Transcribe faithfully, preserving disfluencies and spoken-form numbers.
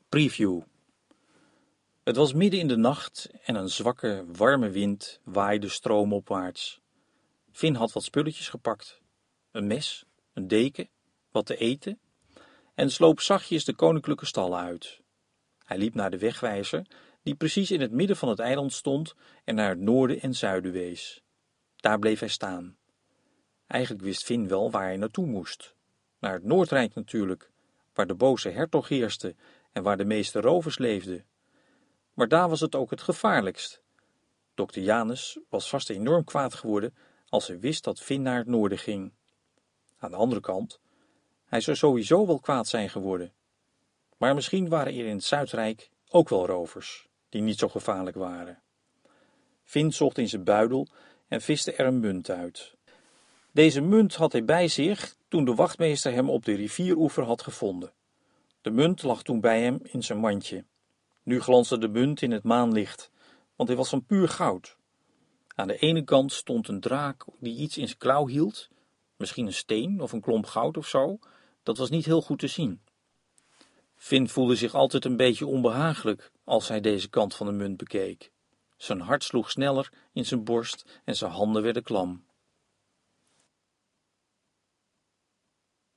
Preview. Het was midden in de nacht en een zwakke, warme wind waaide stroomopwaarts. Finn had wat spulletjes gepakt. Een mes, een deken, wat te eten en sloop zachtjes de koninklijke stallen uit. Hij liep naar de wegwijzer die precies in het midden van het eiland stond en naar het noorden en zuiden wees. Daar bleef hij staan. Eigenlijk wist Finn wel waar hij naartoe moest. Naar het Noordrijk natuurlijk, waar de boze hertog heerste en waar de meeste rovers leefden. Maar daar was het ook het gevaarlijkst. Dokter Janus was vast enorm kwaad geworden als hij wist dat Finn naar het noorden ging. Aan de andere kant, hij zou sowieso wel kwaad zijn geworden. Maar misschien waren er in het Zuidrijk ook wel rovers, die niet zo gevaarlijk waren. Finn zocht in zijn buidel en viste er een munt uit. Deze munt had hij bij zich toen de wachtmeester hem op de rivieroever had gevonden. De munt lag toen bij hem in zijn mandje. Nu glansde de munt in het maanlicht, want hij was van puur goud. Aan de ene kant stond een draak die iets in zijn klauw hield, misschien een steen of een klomp goud of zo, dat was niet heel goed te zien. Finn voelde zich altijd een beetje onbehagelijk als hij deze kant van de munt bekeek. Zijn hart sloeg sneller in zijn borst en zijn handen werden klam.